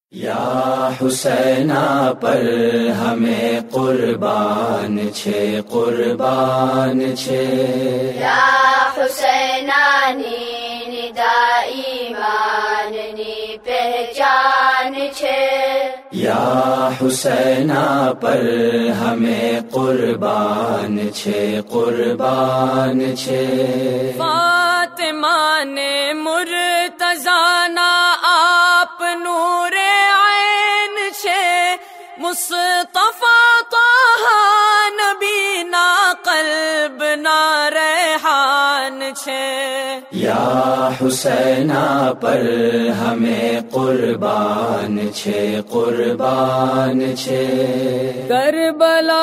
یا حسینہ پر ہمیں قربان چھے قربان چھے، یا حسینانی ندا ایمان نی پہچان چھے، یا حسینہ پر ہمیں قربان چھے قربان چھے۔ فاطمہ نے مرتضیٰ نا آپ نور عین چھے، مصطفیٰ طہ نبی نا قلب نا ریحان چھے، یا حسینہ پر ہمیں قربان چھے قربان چھے۔ کربلا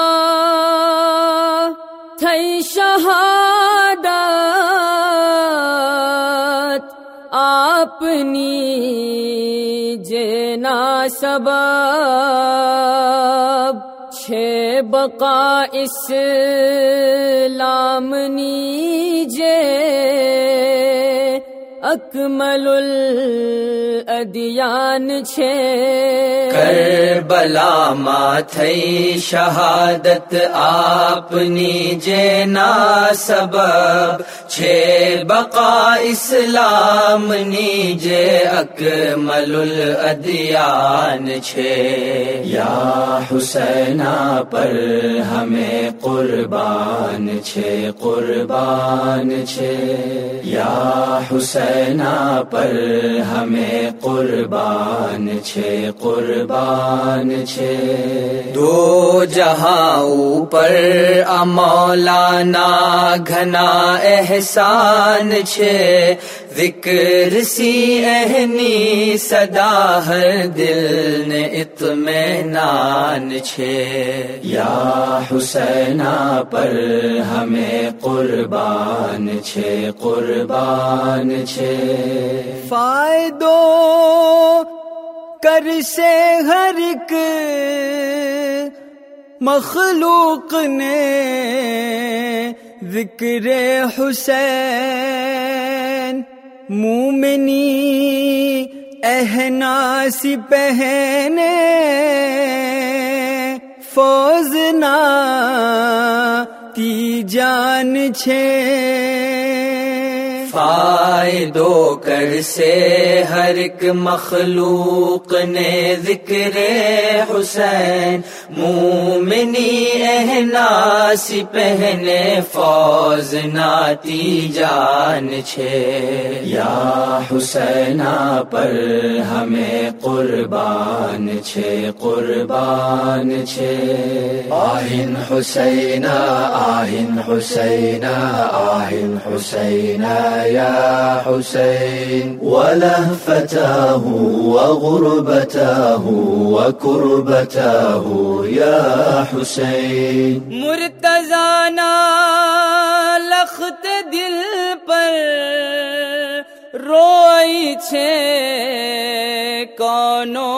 ماں تھئی شہادت اپنی جنا سبب، چھے بقا اسلام نیجے اکمل الادیان چھے۔ کربلا ماں تھئی شہادت اپنی جنا سبب، چھے بقا اسلام نیجے اکمل الادیان چھے، یا حسینہ پر ہمیں قربان چھے قربان چھے، یا حسینہ پر ہمیں قربان چھے قربان چھے۔ دو جہاں اوپر مولانا گھنا احسان چھے، ذکر سی اہنی صدا ہر دل نے اطمینان چھے، یا حسینہ پر ہمیں قربان چھے قربان چھے۔ فائدو کر سے ہر ایک مخلوق نے ذکر حسین، مومنی احناس پہنے فوز نہ تی جان چھے، فائدو کر سے ہر ایک مخلوق نے ذکر حسین، مومنی احناس پہنے فوز ناتی جان چھے، یا حسینہ پر ہمیں قربان چھے قربان چھے۔ آہن حسینہ آہن حسینہ آہن حسینہ یا حسین، ولهفتاه وغربته وكربته یا حسین۔ مرتضیٰ نا لخت دل پر روئی چھے کونو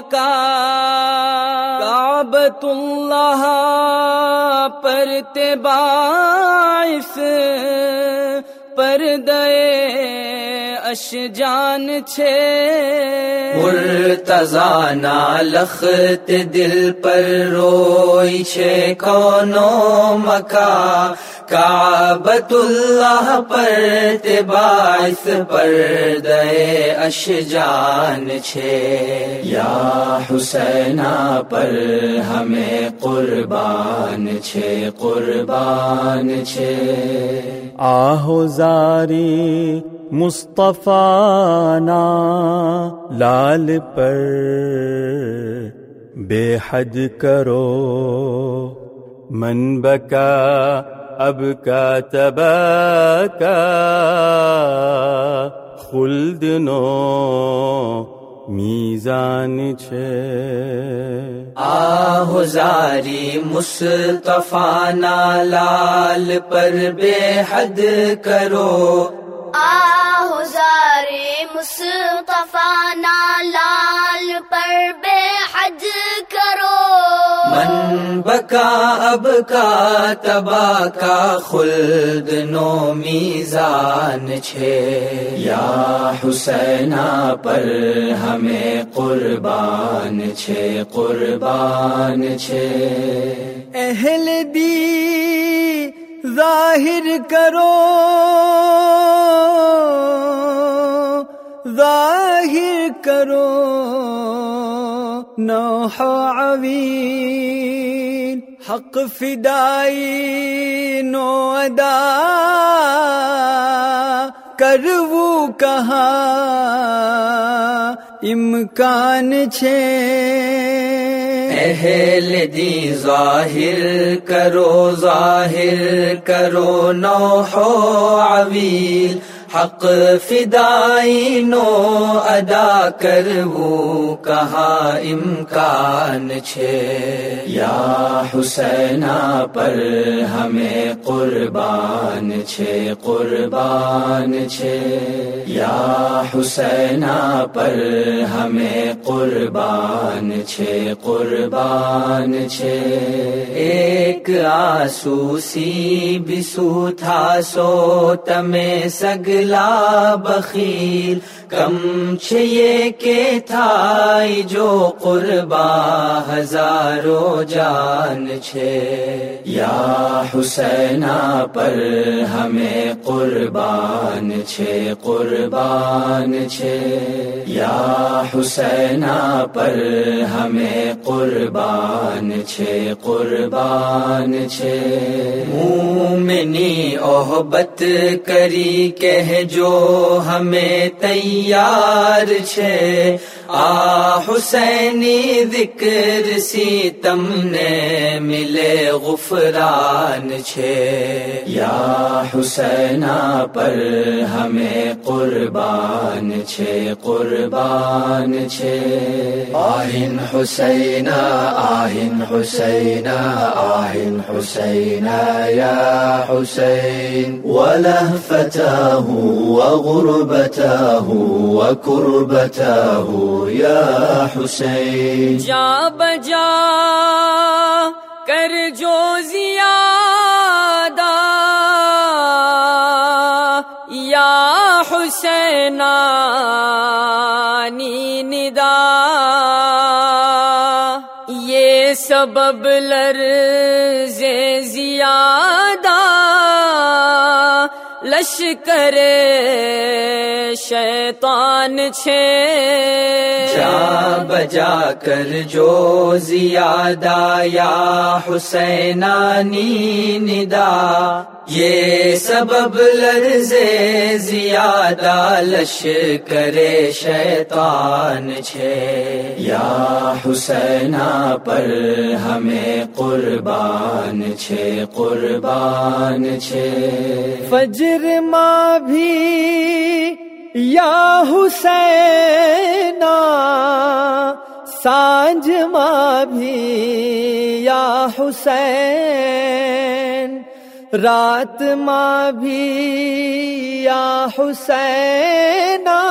مکان، کعبۃ اللہ پر باعث پردے اشجان چھے، مرتضیٰ نا لخت دل پر روئی چھے کونو مکان، کعبۃ اللہ پر باعث پردے اشجان چھے، یا حسینہ پر ہمیں قربان چھے قربان چھے۔ آہو زاری مصطفیٰ نا لال پر بے حد کرو، من بکا اب کا تبکا خلد نو میزان چھے، آہو زاری مصطفیٰ نا لال پر بے حد کرو، آہ زاری مصطفیٰ نا لال پر بے حد کرو، من بک کا اب کا تبا کا خلد نو میزان چھے یا حسینہ پر ہمیں قربان چھے قربان چھے اہل دی ظاہر کرو ظاہر کرو نوح عویل حق فدائی نو ادا کرو کہاں امکان چھے اہل دی ظاہر کرو نوح عویل حق فدائی نو ادا کرو کہاں امکان چھے یا حسینہ پر ہمیں قربان چھے قربان چھے یا حسینہ پر ہمیں قربان چھے قربان چھے ایک آسو سی بسو تھا سو تمہیں سگلا بخیل کم چھے کے تھائی جو قربا ہزاروں جان چھے یا حسینہ پر ہمیں قربان چھے قربان چھے یا حسینہ پر ہمیں قربان چھے قربان چھے مومنی احبت کری کہہ جو ہمیں تیار چھے آ حسینی ذکر سی تم نے ملے غفران چھے یا حسینہ پر ہمیں قربان چھے قربان چھے آہن حسینہ آہن حسینہ آہن حسینہ یا حسین ولهفتاه وغربته وكربته یا حسین جا بجا کر جو زیادہ یا حسینانی ندا یہ سبب لرز زیادہ لشکر شیطان چھے جا بجا کر جو زیادہ یا حسینانی ندا یہ سبب لرز زیادہ لشکر شیطان چھے یا حسینہ پر ہمیں قربان چھے قربان چھے فجر ماں بھی یا حسینہ سانج ماں بھی یا حسین رات ماں بھی یا حسینہ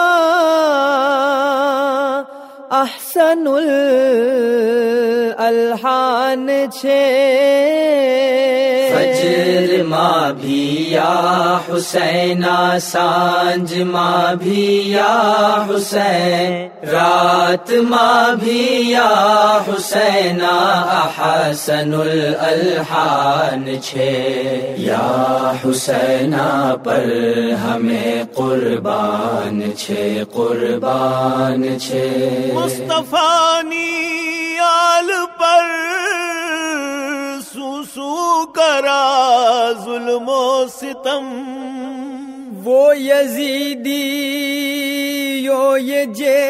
احسن الالحان چھے فجر ماں بھی یا حسینہ سانج ماں بھی یا حسین رات ماں بھی یا حسینہ احسن الالحان چھے یا حسینہ پر ہمیں قربان چھے قربان چھے مصطفانی آل پر سو کرا ظلم و ستم وہ یزیدی یو یہ جے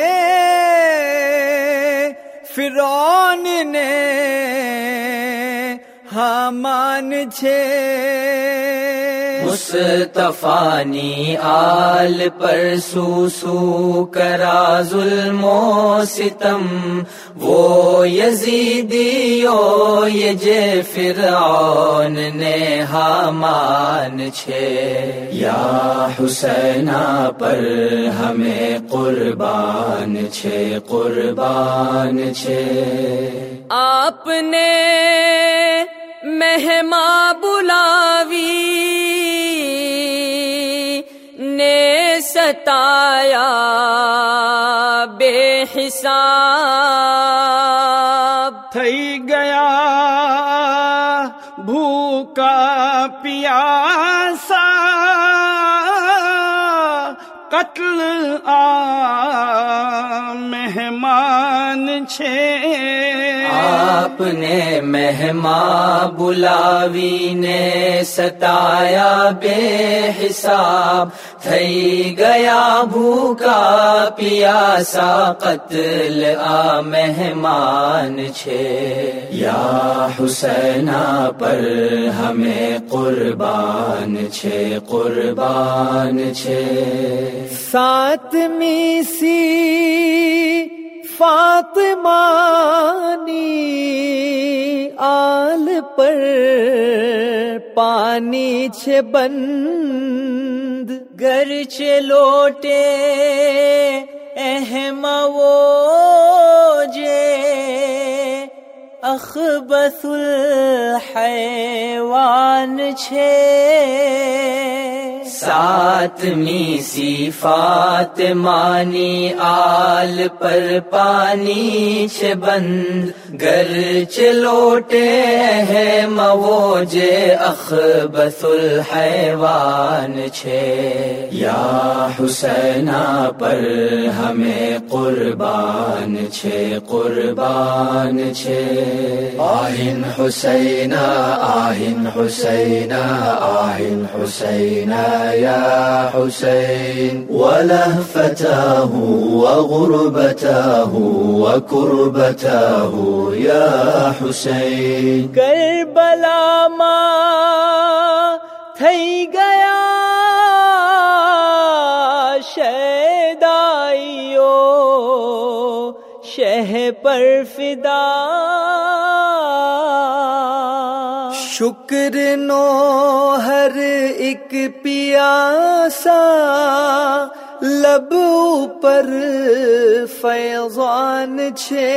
فرعون نے حامان چھے مصطفانی آل پر سو کرا ظلم و ستم وہ یزیدیو یہ جے فرعون نے حامان چھے یا حسینہ پر ہمیں قربان چھے قربان چھے آپ نے مہما بلاوی نے ستایا بے حساب تھئی گیا بھوکا پیاسا قتل مہمان چھے آپ نے مہمان بلاوی نے ستایا بے حساب تھئی گیا بھوکا پیاسا قتل مہمان چھے یا حسینہ پر ہمیں قربان چھے قربان چھے ساتویں سی فاطمانی آل پر پانی چھ بند گرچ لوٹے اہم وہ جے اخبث الحیوان چھے ساتویں سی فاطمانی آل پر پانی چھ بند گرچ لوٹے ہے موج اخبث الحیوان چھے یا حسینہ پر ہمیں قربان چھے قربان چھے آہن حسینہ آہن حسینہ آہن حسینہ یا حسین ولهفتاه وغربته وكربته یا حسین کربلا ماں تھئی گیا شہدائیو شہ پر فدا شکر نو ہر ایک پیاسا لب پر فیضان چھے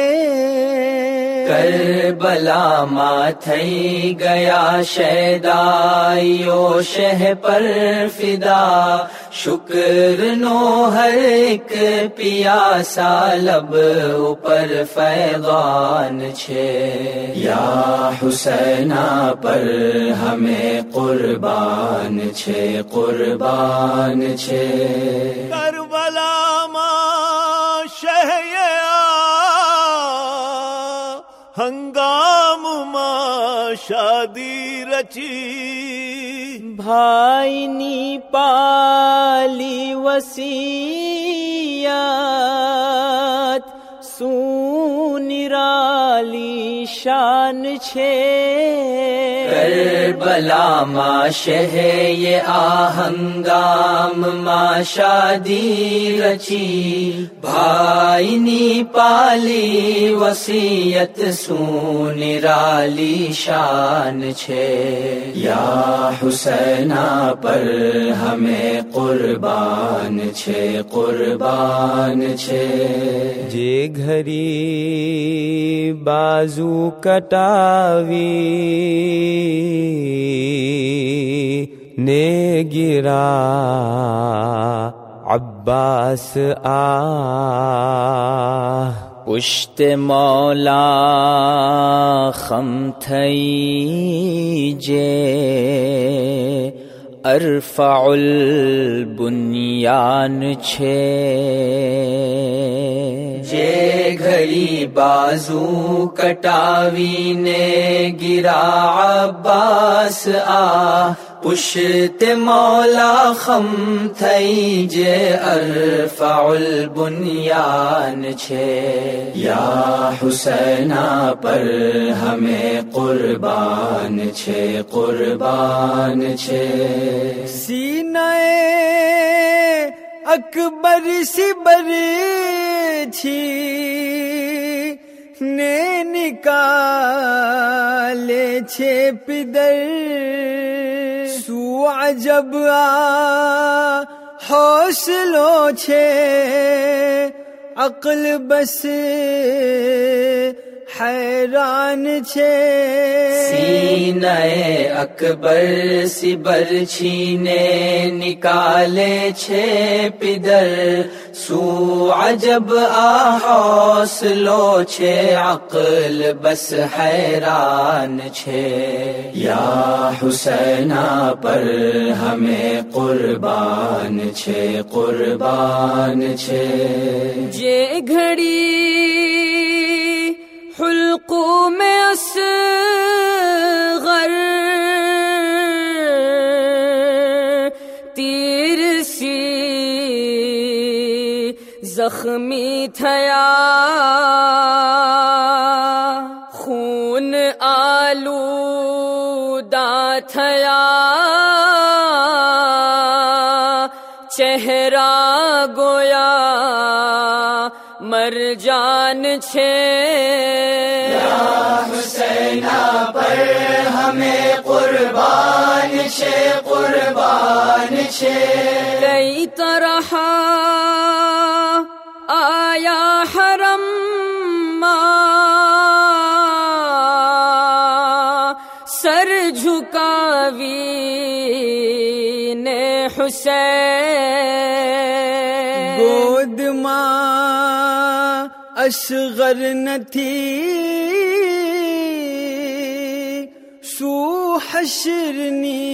کربلا ماں تھئی گیا شہدائیو شہ پر فدا شکر نو ہر ایک پیاسا لب پر فیضان چھے یا حسینہ پر ہمیں قربان چھے قربان چھے کربلا ماں شہ ہنگام ماں شادی رچی بھائی نی پالی وصیت سونرالی شان چھے کربلا ماں شہ یہ آہنگام ماں شادی رچی بھائی نی پالی وصیت سونرالی شان چھے یا حسینہ پر ہمیں قربان چھے قربان چھے جے گھری بازو کٹاوی نے گرا عباس پشت مولا خم تھئی جے ارفع البنیان چھے جے گھڑی بازو کٹاوی نے گرا عباس پشت مولا خم تھئی جے ارفع البنیان چھے یا حسینہ پر ہمیں قربان چھے قربان چھے سینہ اکبر سی برچھی نے نکالے چھے پدر سو عجب حوصلو چھے عقل بس حیران چھے سینہ اکبر سی برچھی نے نکالے چھے پدر سو عجب حوصلو چھے عقل بس حیران چھے یا حسینہ پر ہمیں قربان چھے قربان چھے جے گھڑی حلقوں میں اصغر تیر سی زخمی تھیا خون آلودہ تھیا چہرہ گویا مر جان چھے یا حسینہ پر ہمیں قربان چھے قربان چھے کئی طرح آیا حرم سر جھکاوی نے حسین گود ماں اصغر نہ تھی سو حشرنی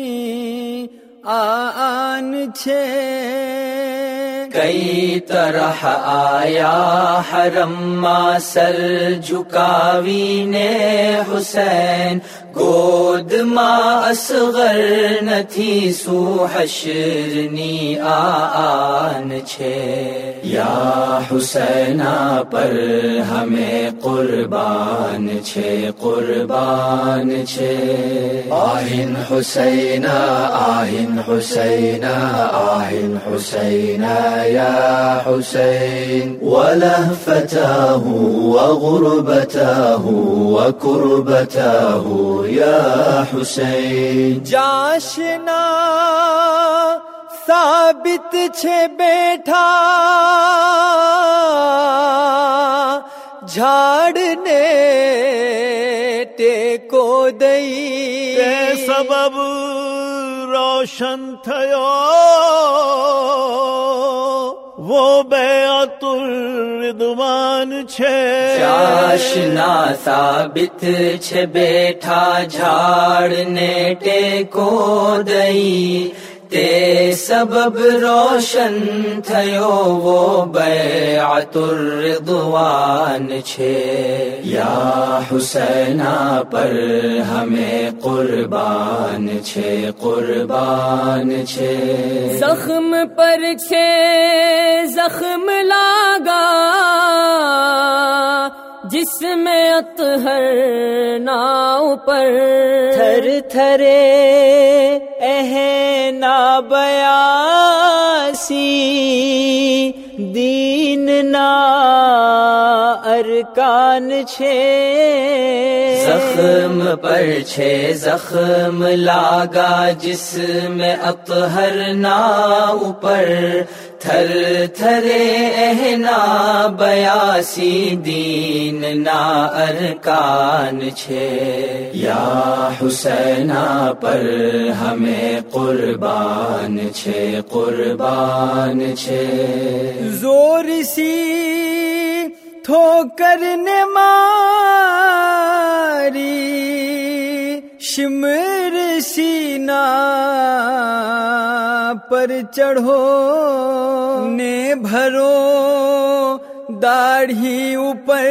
آن چھے کئی طرح آیا حرم ماں سر جھکاوی نے حسین گود ماں اصغر نہ تھی سو حشرنی آن چھے یا حسینہ پر ہمیں قربان چھے قربان چھے آہن حسینہ آہن حسینہ آہن حسینہ یا حسین ولهفتاه وغربته وكربته یا حسین جاشنا ثابت چھے بیٹھا جھاڑنے ٹیکو دئی تے سبب روشن تھیو وہ بیعت الرضوان چھے چاشنا ثابت چھے بیٹھا جھاڑنے ٹیکو دئی تے سبب روشن تھیو وہ بیعت الرضوان چھے یا حسینہ پر ہمیں قربان چھے قربان چھے زخم پر چھے زخم لاگا جس میں اطہر ناؤ پر تھر تھرے اہنا بیاسی دین نا ارکان چھے زخم پر چھے زخم لاگا جس میں اطہر ناؤ پر تھر تھرے اہنا بیاسی دین نا ارکان چھے یا حسینہ پر ہمیں قربان چھے قربان چھے زور سی ٹھوکر نے ماری شمر سینہ پر چڑھو نے بھرو داڑھی اوپر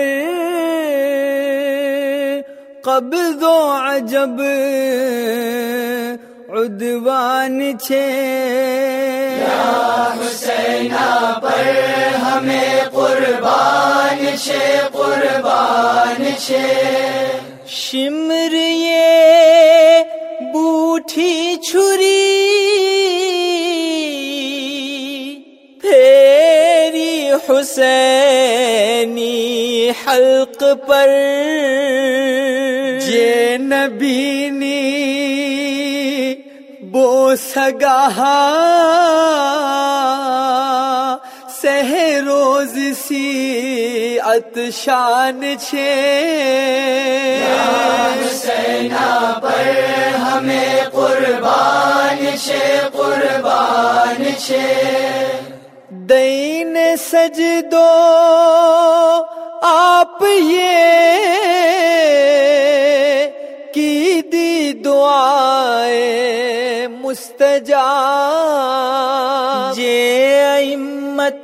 قبض و عجب عدوان چھے یا حسینہ پر ہمیں قربان چھے قربان چھے شمر یہ بوٹھی چھری پھیری حسینی حلق پر جے نبی نی بو سگاہا سہ روز سی عطشان چھے حسینہ پر ہمیں قربان چھے قربان چھے دین سجدو آپ یہ کی دی دعائیں مستجاب جے ائمت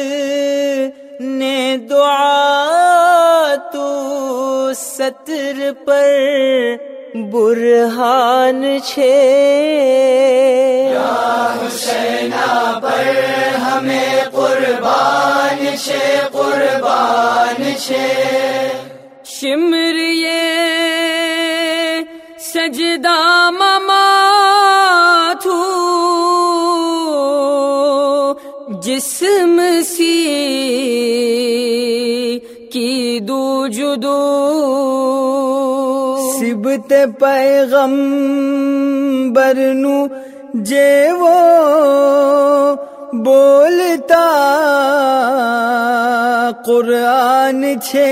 نے دعا تو ستر پر برہان چھے یا حسینہ پر ہمیں قربان چھے قربان چھے شمر یہ سجدہ مما تھو جسم سی کی دو جدو سبت پیغمبر نو جے وہ بولتا قرآن چھے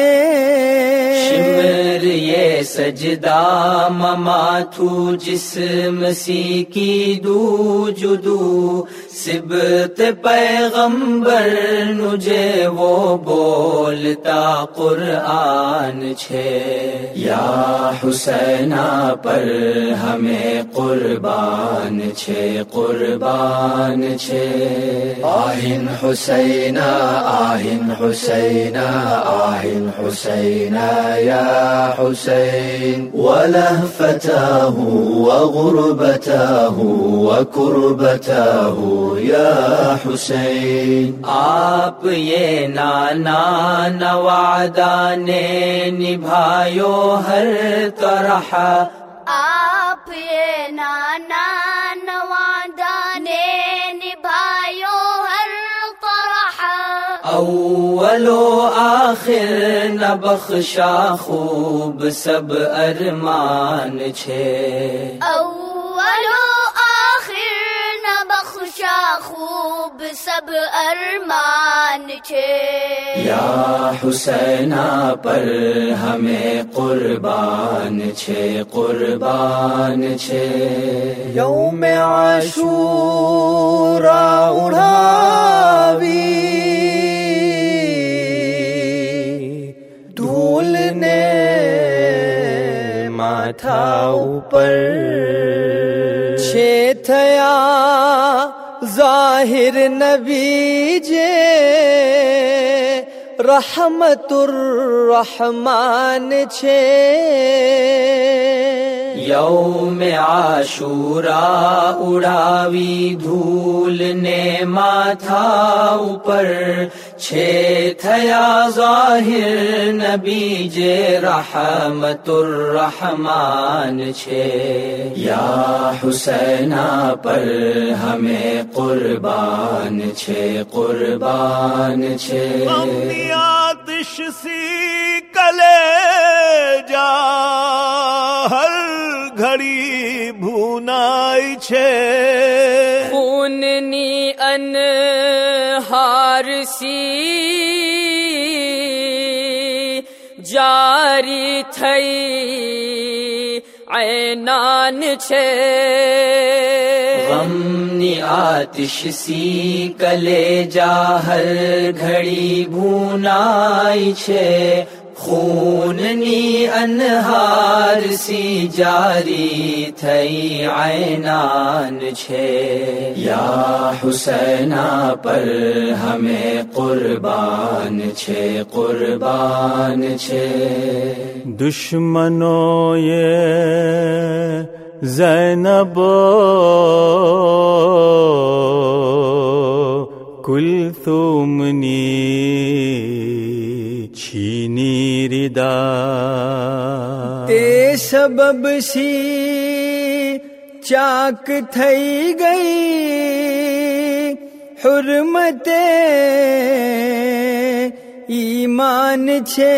شمر یہ سجدہ مماتھو جسم سی کی دو جدو سبت پیغمبر نجے وہ بولتا قرآن چھے یا حسینہ پر ہمیں قربان چھے قربان چھے آہن حسینہ آہن حسینہ آہن حسینہ یا حسین ولهفتاه وغربته وكربته یا حسین آپ یہ نانا نوادہ نے نبھایو ہر طرح آپ یہ نانا نوادہ نے نبھایو ہر طرح اول و آخر نہ بخشا خوب سب ارمان چھے اول و آخر نہ بخشا خوب سب ارمان چھے یا حسینہ پر ہمیں قربان چھے قربان چھے یوم عاشوراء اڑھاوی دھول نے ماتھا اوپر چھے تھیا ظاہر نبی جے رحمت الرحمن چھے یوم عاشوراء اڑاوی دھول نے ماتھا اوپر چھے تھیا ظاہر نبی جے رحمت الرحمن چھے یا حسینہ پر ہمیں قربان چھے قربان چھے اپنی آتش سی کلے جا ہر گھڑی بھونائی چھے خوننی انہار سی جاری تھئی عینان چھے غمنی آتش سی کلے جا ہر گھڑی بھونائی چھے خوننی انہار سی جاری تھئی عینان چھے یا حسینہ پر ہمیں قربان چھے قربان چھے دشمنوں یہ زینب کلثوم نی چھینی ردا تے سبب سی چاک تھئی گئی حرمت ایمان چھے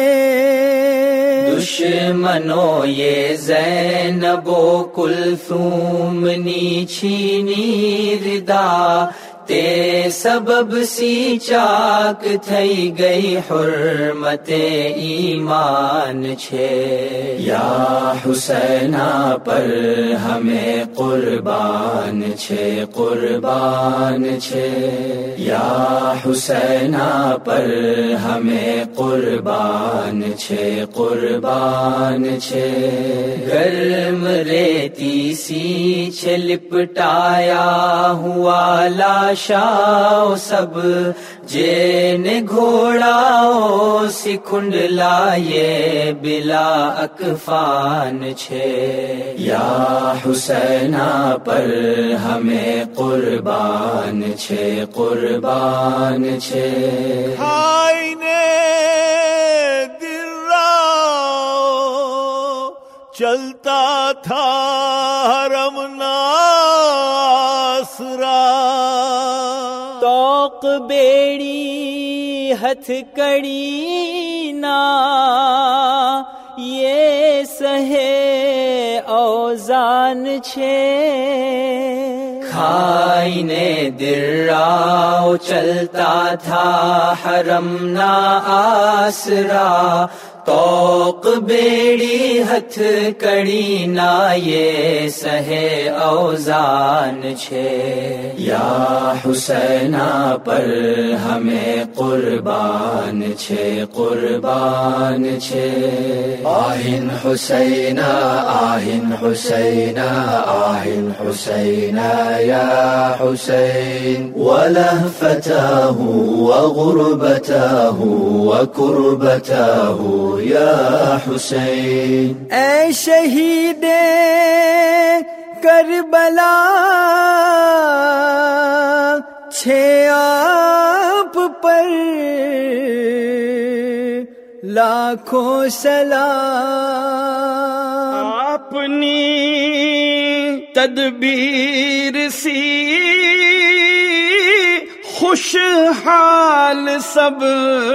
دشمنو یہ زینب و کلثوم نی چھینی ردا تے سبب سی چاک تھئی گئی حرمت ایمان چھے یا حسینہ پر ہمیں قربان چھے قربان چھے یا حسینہ پر ہمیں قربان چھے قربان چھے گرم ریتی سی چھے لپٹایا ہوا لاشاؤ سب جین گھوڑاؤ سکھنڈ لائے بلا اکفان چھے یا حسینہ پر ہمیں قربان چھے قربان چھے چلتا تھا حرم ناسرا توق بیڑی ہتھ کڑی نا یہ سہے اوزان چھے کھائنے دراؤ چلتا تھا حرم نا آسرا توق بیڑی ہتھ کڑی نا یہ سہے اوزان چھے یا حسینہ پر ہمیں قربان چھے قربان چھے آہن حسینہ آہن حسینہ آہن حسینہ یا حسین ولہفتہ وغربتہ وکربتہ یا حسین اے شہید کربلا چھے آپ پر لاکھوں سلام اپنی تدبیر سی خوشحال سب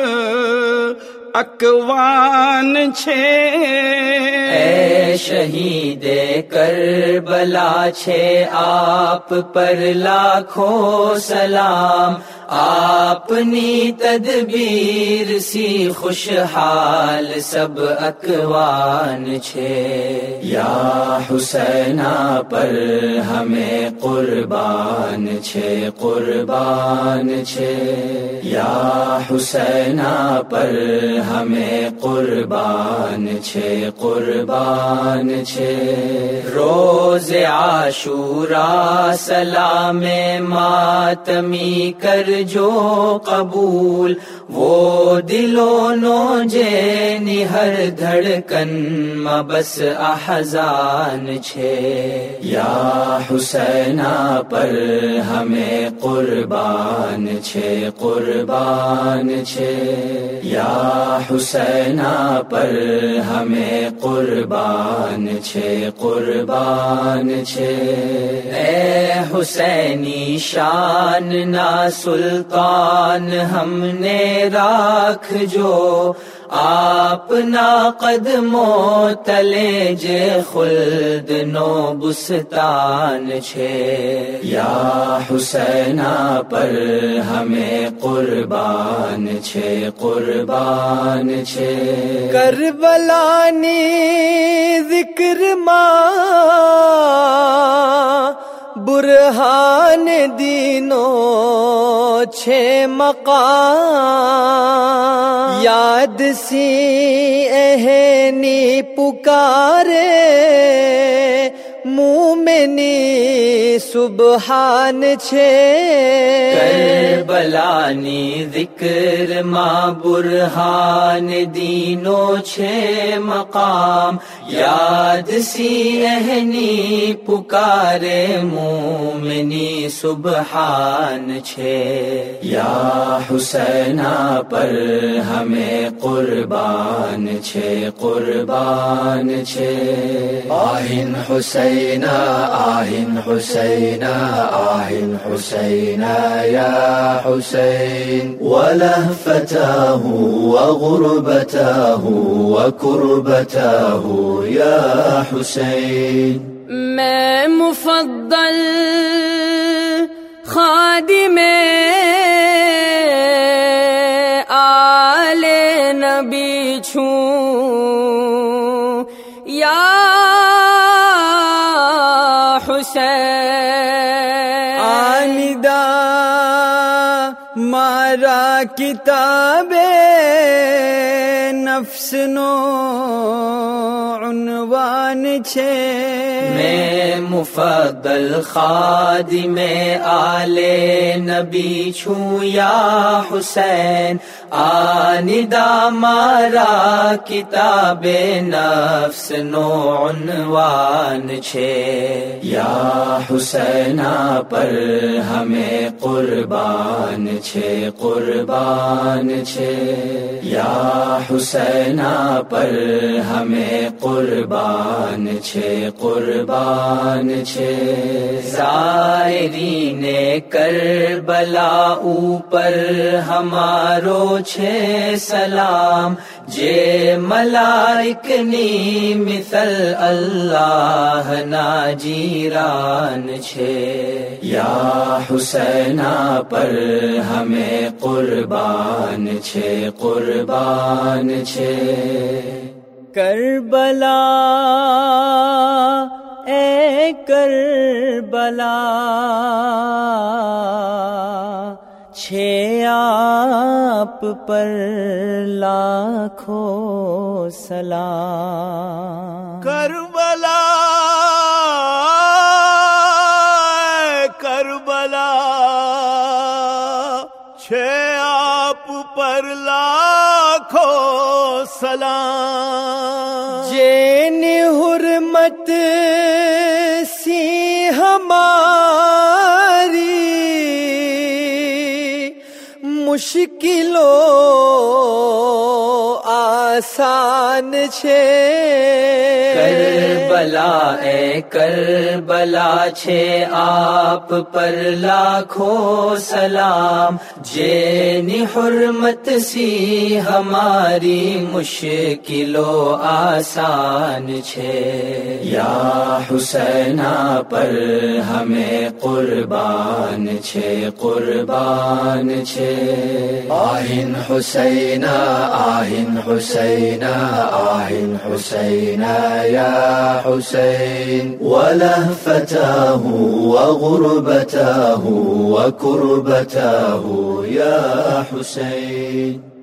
اکوان چھے اے شہید کربلا چھے آپ پر لاکھوں سلام اپنی تدبیر سی خوشحال سب اکوان چھے یا حسینہ پر ہمیں قربان چھے قربان چھے یا حسینہ پر ہمیں قربان چھے قربان چھے روز عاشورا سلام ماتمی کر جو قبول وہ دلوں نو جینی ہر دھڑکن میں بس احزان چھے یا حسینہ پر ہمیں قربان چھے قربان چھے یا حسینہ پر ہمیں قربان چھے قربان چھے اے حسینی شان نا سلطان ہم نے راکھ جو آپ نا قدموں تلے جے خلد نو بستان چھے یا حسینہ پر ہمیں قربان چھے قربان چھے کربلا نی ذکر ماں برہان دینو چھے مقام یاد سی اہنی پکارے منہ مومنی سبحان چھے کربلانی ذکر ما برہان دینو چھے مقام یاد سی اہنی پکارے مومنی سبحان چھے یا حسینہ پر ہمیں قربان چھے قربان چھے آہن حسینہ آہن حسینہ آہن حسینہ یا حسین ولهفتاه وغربته وكربته یا حسین میں مفضل خادم آل نبی چھوں یا حسین آندا مارا کتاب نفس نو عنوان چھے میں مفضل خادم آل نبی چھوں یا حسین آندا مارا کتاب نفس نو عنوان چھے یا حسینہ پر ہمیں قربان چھے قربان چھے یا حسینہ پر ہمیں قربان چھے قربان چھے زائرین کربلا اوپر ہمارو چھے سلام جے ملائک نی مثل اللہ ناجیران چھے یا حسینہ پر ہمیں قربان چھے قربان چھے کربلا اے کربلا چھے آپ پر لاکھوں سلام کربلا کربلا چھے آپ پر لاکھوں سلام جین حرمت سی ہماری مشکلوں آسان چھے کربلا اے کربلا چھے آپ پر لاکھوں سلام جینی حرمت سی ہماری مشکلوں آسان چھے یا حسینہ پر ہمیں قربان چھے قربان چھے آہن حسینہ آہن حسینہ آہن حسینہ یا حسین ولهفتاه وغربته وكربته یا حسین